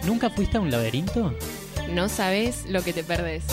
¿Nunca fuiste a un laberinto? No sabes lo que te perdés.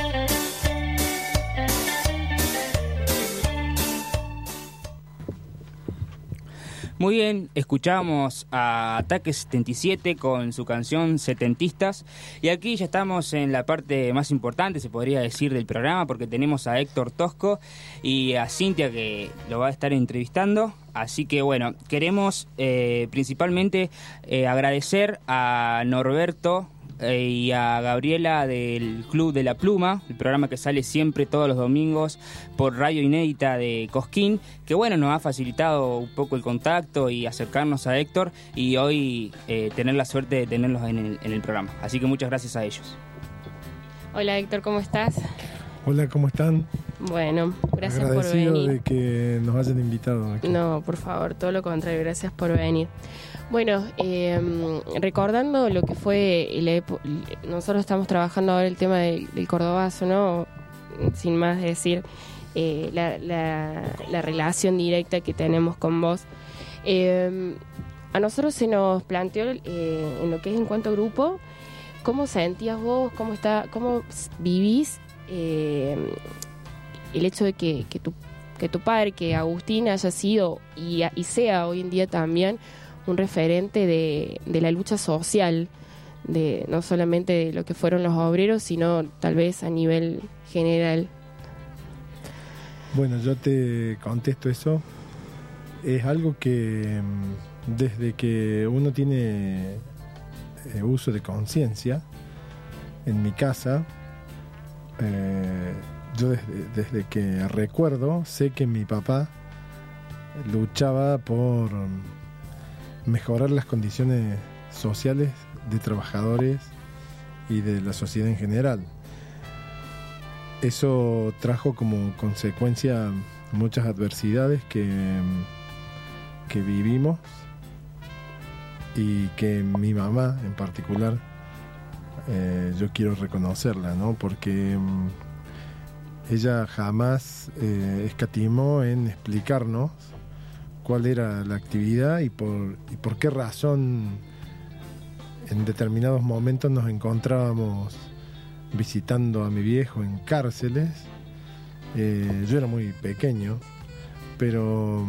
Muy bien, escuchamos a Ataque 77 con su canción Setentistas, y aquí ya estamos en la parte más importante, se podría decir, del programa, porque tenemos a Héctor Tosco y a Cintia, que lo va a estar entrevistando. Así que bueno, queremos principalmente agradecer a Norberto y a Gabriela del Club de la Pluma, el programa que sale siempre todos los domingos por Radio Inédita de Cosquín, que bueno, nos ha facilitado un poco el contacto y acercarnos a Héctor, y hoy tener la suerte de tenerlos en el programa. Así que muchas gracias a ellos. Hola Héctor, ¿cómo estás? Hola, ¿cómo están? Bueno, gracias por Agradecido venir. de que nos hayan invitado aquí. No, por favor, todo lo contrario, gracias por venir. Bueno, recordando lo que fue, nosotros estamos trabajando ahora el tema del cordobazo, ¿no? Sin más decir, la relación directa que tenemos con vos. A nosotros se nos planteó, en lo que es en cuanto a grupo, ¿cómo sentías vos, cómo vivís el hecho de que tu padre, que Agustín, haya sido y sea hoy en día también un referente de la lucha social, de no solamente de lo que fueron los obreros, sino tal vez a nivel general? Bueno, yo te contesto eso. Es algo que desde que uno tiene uso de conciencia, en mi casa, yo desde que recuerdo, sé que mi papá luchaba por mejorar las condiciones sociales de trabajadores y de la sociedad en general. Eso trajo como consecuencia muchas adversidades que vivimos, y que mi mamá en particular, yo quiero reconocerla, ¿no? Porque ella jamás escatimó en explicarnos cuál era la actividad y por qué razón en determinados momentos nos encontrábamos visitando a mi viejo en cárceles. Yo era muy pequeño, pero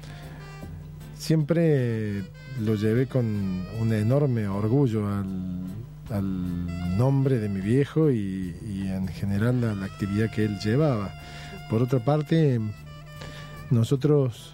siempre lo llevé con un enorme orgullo al nombre de mi viejo y en general a la actividad que él llevaba. Por otra parte, nosotros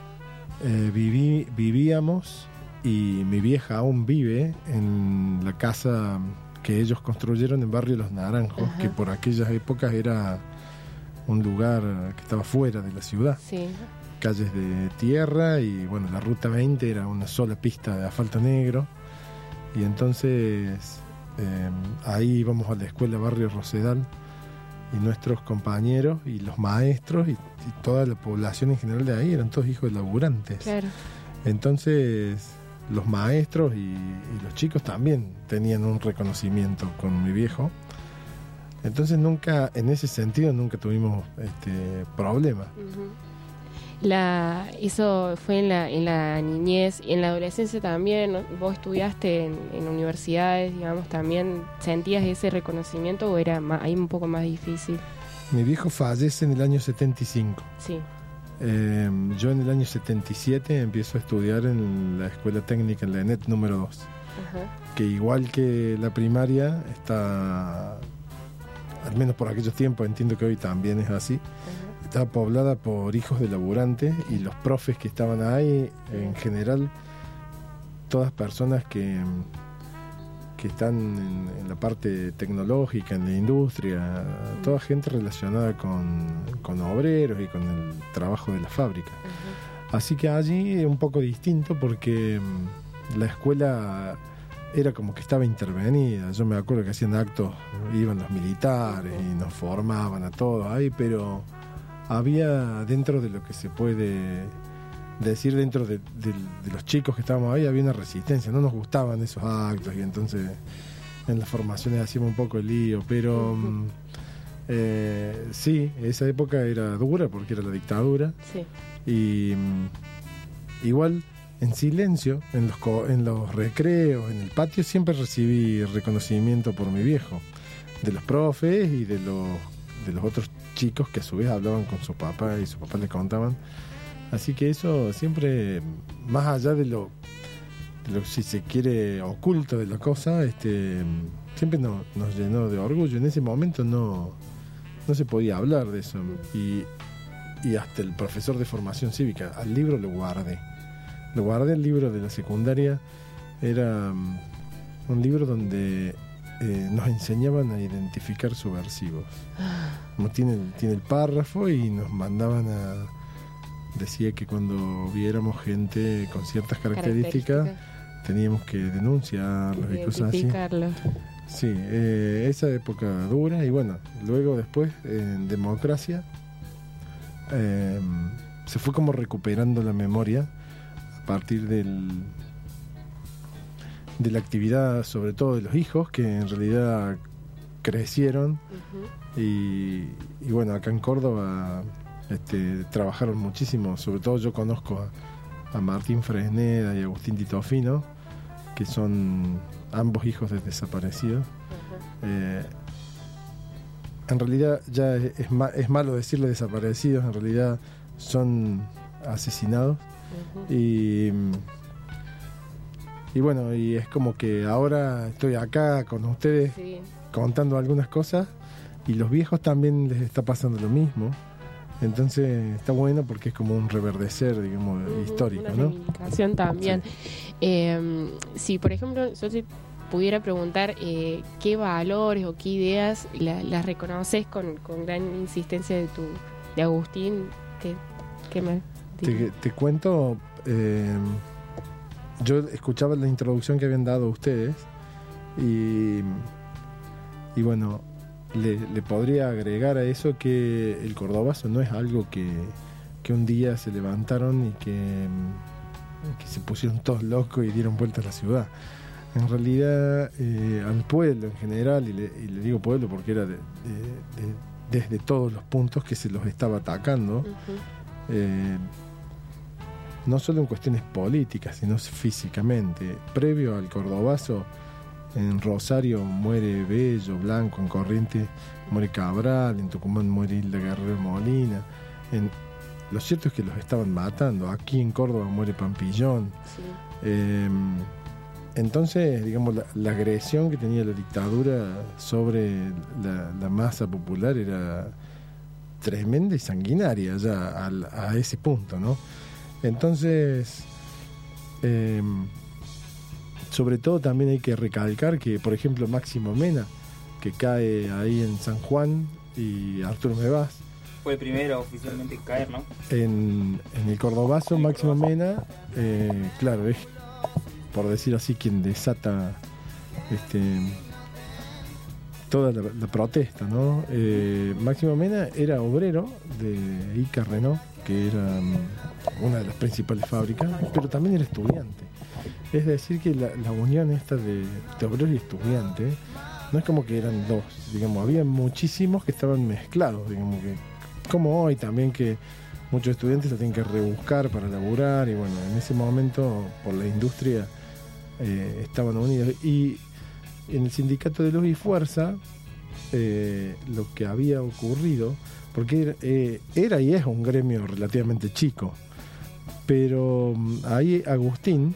vivíamos, y mi vieja aún vive, en la casa que ellos construyeron en Barrio Los Naranjos. Ajá. Que por aquellas épocas era un lugar que estaba fuera de la ciudad. Sí. Calles de tierra, y bueno, la ruta 20 era una sola pista de asfalto negro, y entonces ahí íbamos a la escuela Barrio Rosedal, y nuestros compañeros y los maestros y toda la población en general de ahí eran todos hijos de laburantes. Claro. Entonces los maestros y los chicos también tenían un reconocimiento con mi viejo. Entonces nunca, en ese sentido, nunca tuvimos problema. Uh-huh. Eso fue en la niñez, y en la adolescencia también, ¿no? Vos estudiaste en universidades, digamos, ¿también sentías ese reconocimiento o era ahí un poco más difícil? Mi viejo fallece en el año 75. Sí. Yo en el año 77 empiezo a estudiar en la escuela técnica, en la ENET número 2. Ajá. Que igual que la primaria, está, al menos por aquellos tiempos, entiendo que hoy también es así. Ajá. Estaba poblada por hijos de laburantes, y los profes que estaban ahí, en general, todas personas que están en la parte tecnológica, en la industria, toda gente relacionada con obreros y con el trabajo de la fábrica. Uh-huh. Así que allí es un poco distinto, porque la escuela era como que estaba intervenida. Yo me acuerdo que hacían actos, iban los militares y nos formaban a todos ahí, pero había, dentro de lo que se puede decir, dentro de los chicos que estábamos ahí, había una resistencia. No nos gustaban esos actos, y entonces en las formaciones hacíamos un poco el lío, pero sí, esa época era dura porque era la dictadura. Sí. Y igual en silencio, en los recreos, en el patio, siempre recibí reconocimiento por mi viejo, de los profes y de los otros chicos que a su vez hablaban con su papá y su papá le contaban. Así que eso siempre, más allá de lo si se quiere oculto de la cosa, siempre nos llenó de orgullo. En ese momento no se podía hablar de eso, y hasta el profesor de formación cívica, al libro lo guardé el libro de la secundaria. Era un libro donde nos enseñaban a identificar subversivos. Tiene el párrafo y nos mandaban decía que cuando viéramos gente con ciertas características teníamos que denunciarlos y cosas así. Sí, esa época dura. Y bueno, luego después en democracia se fue como recuperando la memoria a partir de la actividad, sobre todo de los hijos, que en realidad crecieron. Y bueno, acá en Córdoba trabajaron muchísimo. Sobre todo yo conozco a Martín Fresneda y Agustín Titofino, que son ambos hijos de desaparecidos. En realidad ya es malo decirle desaparecidos, en realidad son asesinados. Y bueno, y es como que ahora estoy acá con ustedes, sí, contando algunas cosas, y los viejos también les está pasando lo mismo. Entonces está bueno porque es como un reverdecer, digamos, histórico, una ¿no? reivindicación también. Sí. Si, por ejemplo, yo te pudiera preguntar qué valores o qué ideas las reconoces con gran insistencia de Agustín, ¿qué más? Te cuento, yo escuchaba la introducción que habían dado ustedes y bueno, le podría agregar a eso que el cordobazo no es algo que un día se levantaron y que se pusieron todos locos y dieron vuelta a la ciudad. En realidad al pueblo en general, y le digo pueblo porque era desde todos los puntos que se los estaba atacando, no solo en cuestiones políticas, sino físicamente. Previo al cordobazo, en Rosario muere Bello, Blanco, en Corrientes muere Cabral, en Tucumán muere Hilda Guerrero Molina. Lo cierto es que los estaban matando. Aquí en Córdoba muere Pampillón. Sí. Entonces, digamos, la agresión que tenía la dictadura sobre la masa popular era tremenda y sanguinaria ya a ese punto, ¿no? Entonces, sobre todo también hay que recalcar que, por ejemplo, Máximo Mena, que cae ahí en San Juan, y Arturo Mevas, fue el primero oficialmente en caer, ¿no? En el cordobazo, Máximo Mena, claro, es, por decir así, quien desata toda la protesta, ¿no? Máximo Mena era obrero de Ica Renault, que era una de las principales fábricas, pero también era estudiante. Es decir, que la unión esta de obreros y estudiantes no es como que eran dos, digamos, había muchísimos que estaban mezclados, digamos, que como hoy también, que muchos estudiantes se tienen que rebuscar para laburar, y bueno, en ese momento por la industria estaban unidos. Y en el sindicato de Luz y Fuerza, lo que había ocurrido, porque era y es un gremio relativamente chico, pero ahí Agustín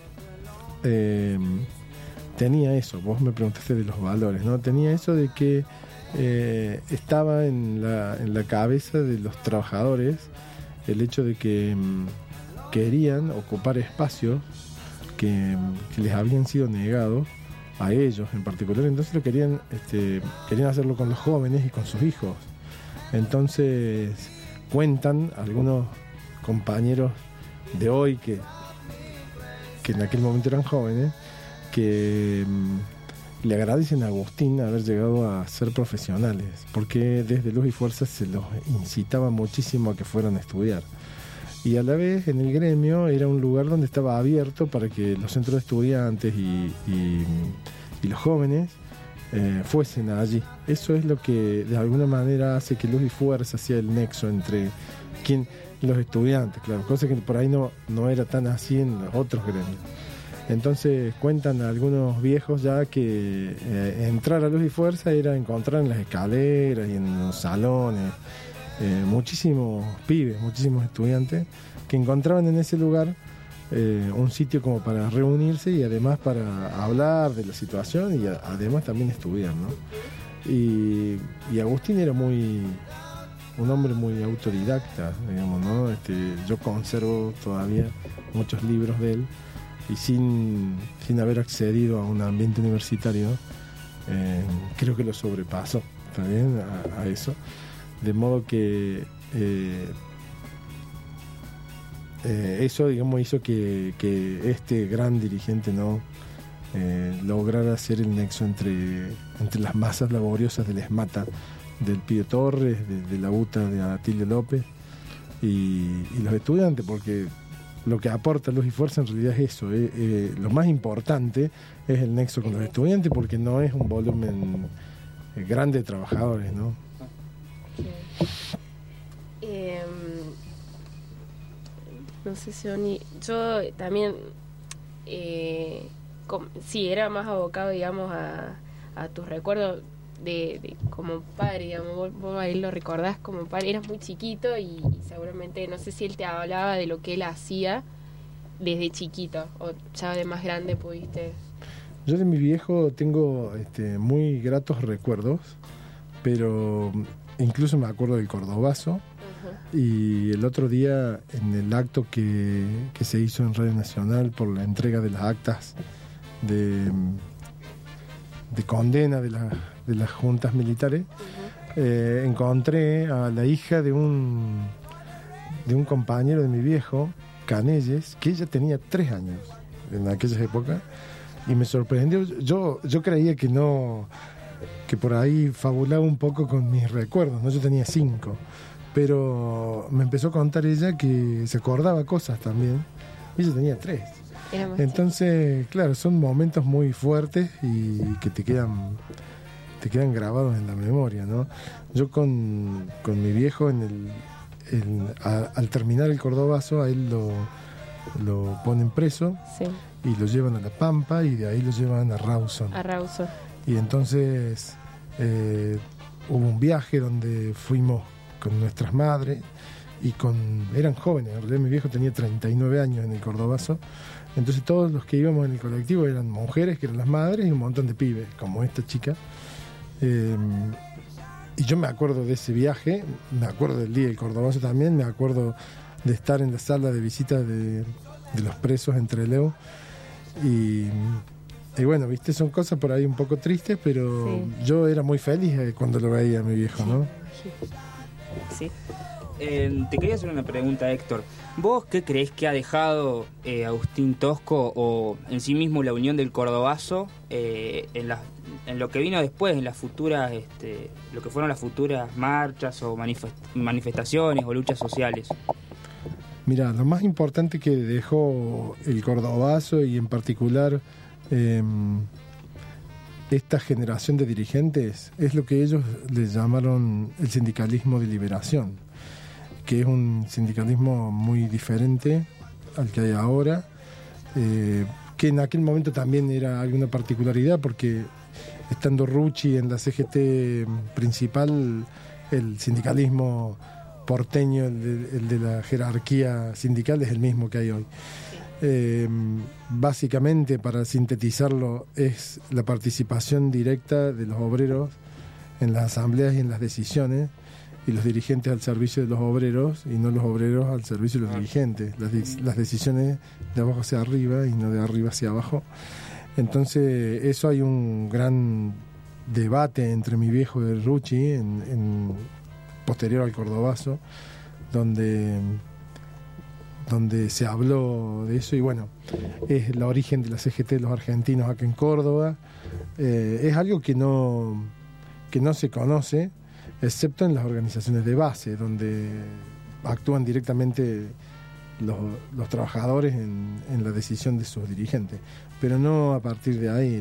tenía eso. Vos me preguntaste de los valores, ¿no? Tenía eso de que estaba en la cabeza de los trabajadores el hecho de que querían ocupar espacios que les habían sido negados a ellos en particular. Entonces querían hacerlo con los jóvenes y con sus hijos. Entonces cuentan algunos compañeros de hoy que en aquel momento eran jóvenes, que le agradecen a Agustín haber llegado a ser profesionales, porque desde Luz y Fuerza se los incitaba muchísimo a que fueran a estudiar. Y a la vez en el gremio era un lugar donde estaba abierto para que los centros de estudiantes y los jóvenes fuesen allí. Eso es lo que de alguna manera hace que Luz y Fuerza sea el nexo entre quien Los estudiantes, claro, cosa que por ahí no era tan así en los otros gremios. Entonces cuentan algunos viejos ya que entrar a Luz y Fuerza era encontrar en las escaleras y en los salones muchísimos pibes, muchísimos estudiantes que encontraban en ese lugar un sitio como para reunirse y además para hablar de la situación y además también estudiar, ¿no? Y Agustín era un hombre muy autodidacta, digamos, ¿no? Yo conservo todavía muchos libros de él y sin haber accedido a un ambiente universitario, creo que lo sobrepasó, ¿está bien? A eso. De modo que eso, digamos, hizo que este gran dirigente no lograra hacer el nexo entre las masas laboriosas del ESMATA, del Pío Torres, de la UTA de Atilio López y los estudiantes, porque lo que aporta Luz y Fuerza en realidad es eso. Lo más importante es el nexo con los estudiantes, porque no es un volumen grande de trabajadores, ¿no? No sé si yo también sí, era más abocado, digamos, a tus recuerdos de como padre, digamos. Vos ahí lo recordás como padre, eras muy chiquito y seguramente, no sé si él te hablaba de lo que él hacía desde chiquito o ya de más grande pudiste. Yo de mi viejo tengo muy gratos recuerdos, pero incluso me acuerdo del Cordobazo. Y el otro día, en el acto que se hizo en Radio Nacional por la entrega de las actas de condena de las juntas militares, encontré a la hija de un compañero de mi viejo, Canelles, que ella tenía 3 años en aquellas épocas, y me sorprendió. Yo creía que por ahí fabulaba un poco con mis recuerdos, ¿no? Yo tenía 5, pero me empezó a contar ella que se acordaba cosas también. Ella tenía 3. Entonces, claro, son momentos muy fuertes y que te quedan grabados en la memoria, ¿no? Yo con mi viejo al terminar el Cordobazo, a él lo ponen preso. Sí. Y lo llevan a La Pampa y de ahí lo llevan a Rawson. Y entonces hubo un viaje donde fuimos con nuestras madres y eran jóvenes. En realidad mi viejo tenía 39 años en el Cordobazo. Entonces todos los que íbamos en el colectivo eran mujeres, que eran las madres, y un montón de pibes, como esta chica. Y yo me acuerdo de ese viaje, me acuerdo del día del Cordobazo también, me acuerdo de estar en la sala de visita de los presos en Trelew. Y bueno, viste, son cosas por ahí un poco tristes, pero sí. Yo era muy feliz cuando lo veía a mi viejo, ¿no? Sí. Te quería hacer una pregunta, Héctor. ¿Vos qué creés que ha dejado Agustín Tosco o en sí mismo la unión del Cordobazo en lo que vino después, en las futuras, lo que fueron las futuras marchas o manifestaciones o luchas sociales? Mira, lo más importante que dejó el Cordobazo y en particular esta generación de dirigentes es lo que ellos le llamaron el sindicalismo de liberación, que es un sindicalismo muy diferente al que hay ahora, que en aquel momento también era alguna particularidad, porque estando Rucci en la CGT principal, el sindicalismo porteño, el de la jerarquía sindical, es el mismo que hay hoy. Básicamente, para sintetizarlo, es la participación directa de los obreros en las asambleas y en las decisiones, y los dirigentes al servicio de los obreros y no los obreros al servicio de los dirigentes. Las decisiones de abajo hacia arriba y no de arriba hacia abajo. Entonces, eso hay un gran debate entre mi viejo y Rucci en posterior al Cordobazo, donde se habló de eso. Y bueno, es el origen de la CGT de los argentinos acá en Córdoba. Es algo que no se conoce, excepto en las organizaciones de base, donde actúan directamente los trabajadores en la decisión de sus dirigentes, pero no a partir de ahí.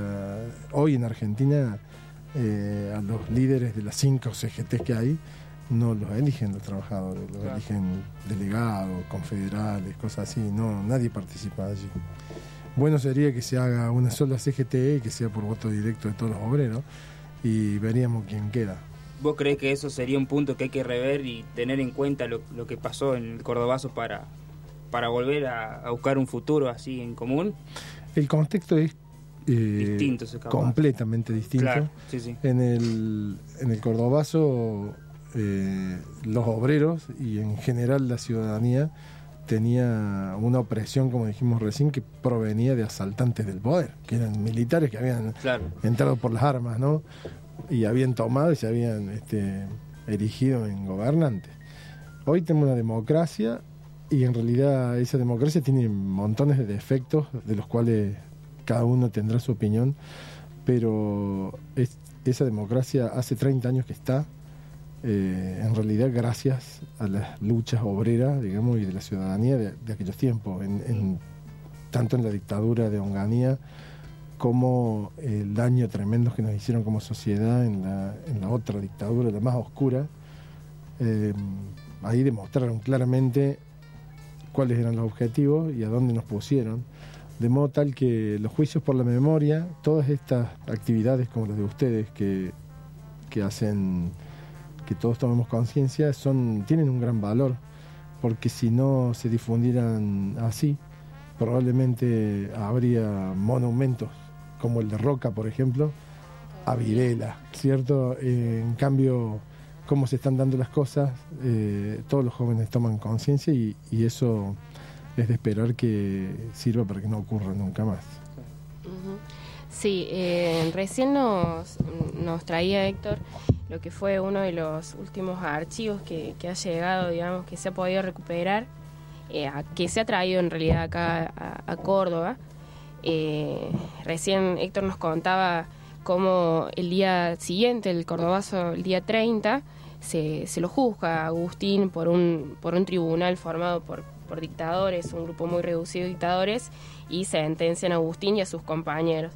Hoy en Argentina, a los líderes de las 5 CGTs que hay, no los eligen los trabajadores, los eligen delegados, confederales, cosas así, no, nadie participa allí. Bueno sería que se haga una sola CGT y que sea por voto directo de todos los obreros y veríamos quién queda. ¿Vos creés que eso sería un punto que hay que rever y tener en cuenta lo que pasó en el Cordobazo para volver a buscar un futuro así en común? El contexto es distinto, completamente distinto. Claro, sí, sí. En el Cordobazo los obreros y en general la ciudadanía tenía una opresión, como dijimos recién, que provenía de asaltantes del poder, que eran militares que habían entrado por las armas, ¿no? Y habían tomado y se habían erigido en gobernantes. Hoy tenemos una democracia y en realidad esa democracia tiene montones de defectos de los cuales cada uno tendrá su opinión, pero esa democracia hace 30 años que está, en realidad gracias a las luchas obreras, digamos, y de la ciudadanía de aquellos tiempos, tanto en la dictadura de Onganía como el daño tremendo que nos hicieron como sociedad en la otra dictadura, la más oscura. Ahí demostraron claramente cuáles eran los objetivos y a dónde nos pusieron, de modo tal que los juicios por la memoria, todas estas actividades como las de ustedes que hacen que todos tomemos conciencia, tienen un gran valor, porque si no se difundieran así, probablemente habría monumentos como el de Roca, por ejemplo, a Videla, ¿cierto? En cambio, cómo se están dando las cosas, todos los jóvenes toman conciencia y eso es de esperar que sirva para que no ocurra nunca más. Sí, recién nos traía Héctor lo que fue uno de los últimos archivos que ha llegado, digamos, que se ha podido recuperar, que se ha traído en realidad acá a Córdoba. Recién Héctor nos contaba cómo el día siguiente, el Cordobazo, el día 30, se lo juzga a Agustín por un tribunal formado por dictadores, un grupo muy reducido de dictadores, y sentencian a Agustín y a sus compañeros.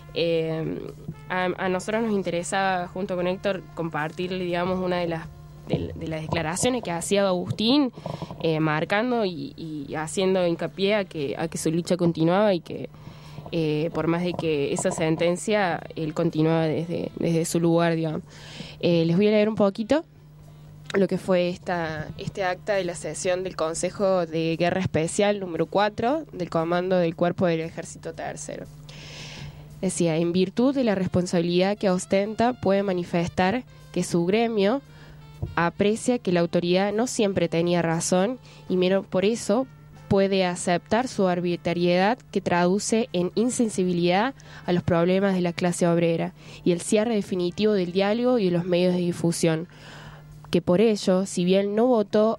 A nosotros nos interesaba, junto con Héctor, compartirle, digamos, una de las declaraciones que hacía Agustín, marcando y haciendo hincapié a que su lucha continuaba y que por más de que esa sentencia, él continuaba desde su lugar, digamos. Les voy a leer un poquito lo que fue este acta de la sesión del Consejo de Guerra Especial número 4 del Comando del Cuerpo del Ejército Tercero. Decía: en virtud de la responsabilidad que ostenta, puede manifestar que su gremio aprecia que la autoridad no siempre tenía razón y menos por eso puede aceptar su arbitrariedad, que traduce en insensibilidad a los problemas de la clase obrera y el cierre definitivo del diálogo y de los medios de difusión, que por ello, si bien no votó,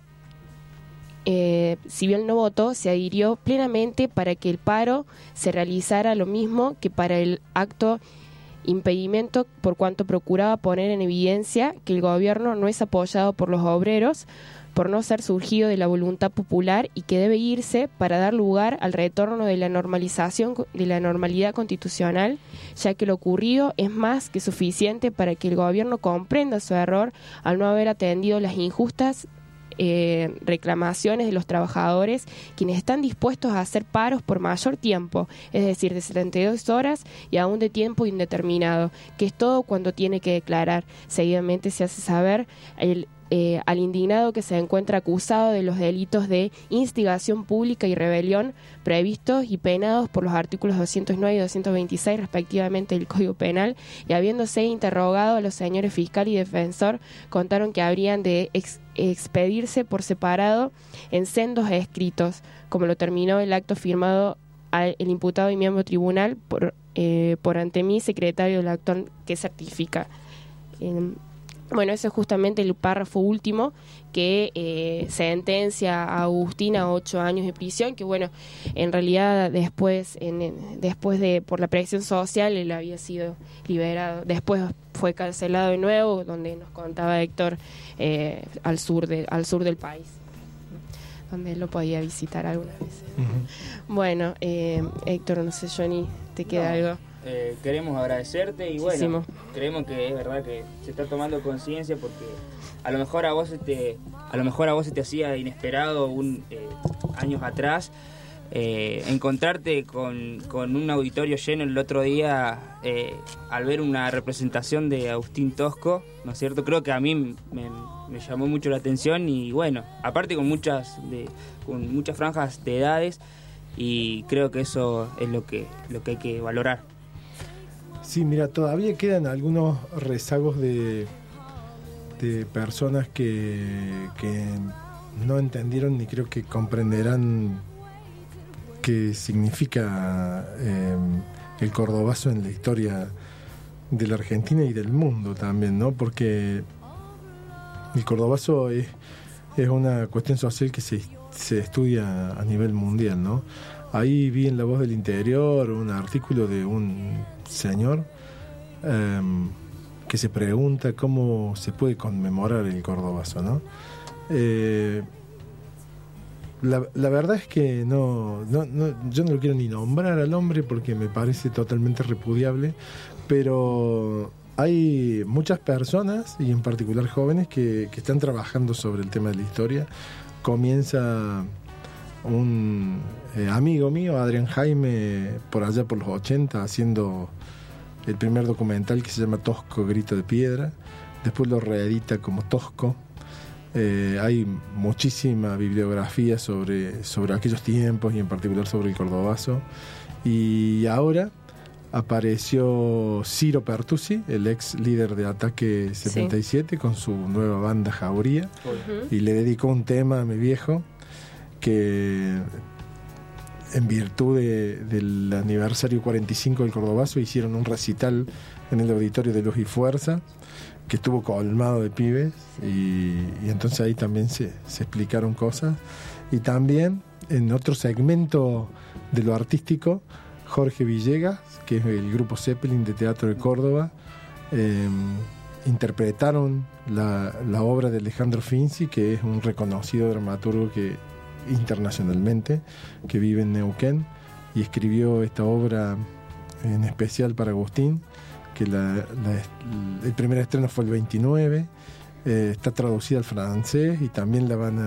se adhirió plenamente para que el paro se realizara lo mismo que para el acto impedimento, por cuanto procuraba poner en evidencia que el gobierno no es apoyado por los obreros, por no ser surgido de la voluntad popular y que debe irse para dar lugar al retorno de la normalización de la normalidad constitucional, ya que lo ocurrido es más que suficiente para que el gobierno comprenda su error al no haber atendido las injustas reclamaciones de los trabajadores, quienes están dispuestos a hacer paros por mayor tiempo, es decir, de 72 horas y aún de tiempo indeterminado, que es todo cuanto tiene que declarar. Seguidamente se hace saber al indignado que se encuentra acusado de los delitos de instigación pública y rebelión previstos y penados por los artículos 209 y 226 respectivamente del Código Penal, y habiéndose interrogado a los señores fiscal y defensor, contaron que habrían de expedirse por separado en sendos escritos, como lo terminó el acto firmado el imputado y miembro tribunal por ante mí, secretario del acto que certifica. Bueno, ese es justamente el párrafo último que sentencia a Agustín a 8 años de prisión, que bueno, en realidad después de por la presión social él había sido liberado. Después fue cancelado de nuevo, donde nos contaba Héctor, al sur del país, donde él lo podía visitar algunas veces. Bueno, Héctor, no sé, Johnny, ¿te queda algo? queremos agradecerte y bueno, Muchísimo. creemos que es verdad que se está tomando conciencia porque a lo mejor a vos se te hacía inesperado años atrás encontrarte con un auditorio lleno el otro día al ver una representación de Agustín Tosco, ¿no es cierto? Creo que a mí me llamó mucho la atención y bueno, aparte con muchas franjas de edades y creo que eso es lo que hay que valorar. Sí, mira, todavía quedan algunos rezagos de personas que no entendieron ni creo que comprenderán qué significa el cordobazo en la historia de la Argentina y del mundo también, ¿no? Porque el cordobazo es una cuestión social que se estudia a nivel mundial, ¿no? Ahí vi en La Voz del Interior un artículo de un señor que se pregunta cómo se puede conmemorar el cordobazo, ¿no? La verdad es que yo no lo quiero ni nombrar al hombre porque me parece totalmente repudiable, pero hay muchas personas, y en particular jóvenes, que están trabajando sobre el tema de la historia. Comienza un amigo mío, Adrián Jaime, por allá por los 80, haciendo el primer documental que se llama Tosco, Grito de Piedra. Después lo reedita como Tosco. Hay muchísima bibliografía sobre aquellos tiempos y en particular sobre el cordobazo. Y ahora apareció Ciro Pertusi, el ex líder de Ataque 77, sí, con su nueva banda Jauría, y le dedicó un tema a mi viejo que en virtud del aniversario 45 del cordobazo hicieron un recital en el auditorio de Luz y Fuerza que estuvo colmado de pibes y entonces ahí también se explicaron cosas. Y también en otro segmento de lo artístico, Jorge Villegas, que es el grupo Zeppelin de Teatro de Córdoba, interpretaron la obra de Alejandro Finzi, que es un reconocido dramaturgo internacionalmente, que vive en Neuquén, y escribió esta obra en especial para Agustín, que el primer estreno fue el 29, está traducida al francés y también la van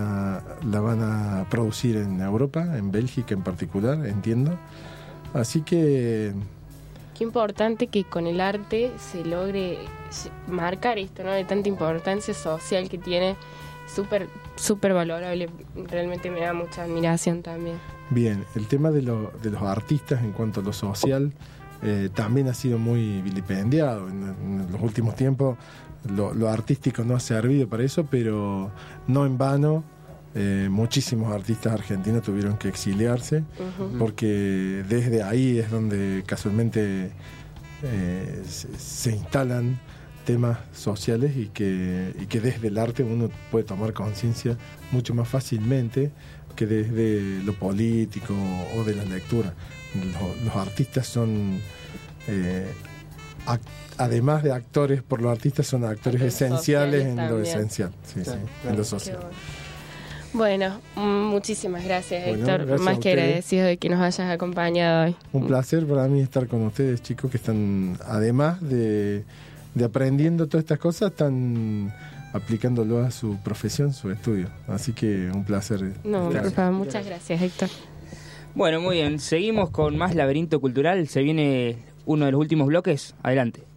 a producir en Europa, en Bélgica en particular, entiendo. Así que qué importante que con el arte se logre marcar esto, ¿no? De tanta importancia social que tiene, súper valorable. Realmente me da mucha admiración también. Bien, el tema de los artistas en cuanto a lo social también ha sido muy vilipendiado. En los últimos tiempos lo artístico no ha servido para eso, pero no en vano. Muchísimos artistas argentinos tuvieron que exiliarse, porque desde ahí es donde casualmente se instalan temas sociales y que desde el arte uno puede tomar conciencia mucho más fácilmente que desde lo político o de la lectura. Los artistas son, además de actores por los artistas, son actores esenciales en lo esencial, en lo social. Bueno, muchísimas gracias, Héctor. Gracias más que agradecido de que nos hayas acompañado hoy. Un placer para mí estar con ustedes, chicos, que están, además de aprendiendo todas estas cosas, están aplicándolo a su profesión, su estudio. Así que un placer. No, por favor, muchas gracias, Héctor. Bueno, muy bien. Seguimos con más Laberinto Cultural. Se viene uno de los últimos bloques. Adelante.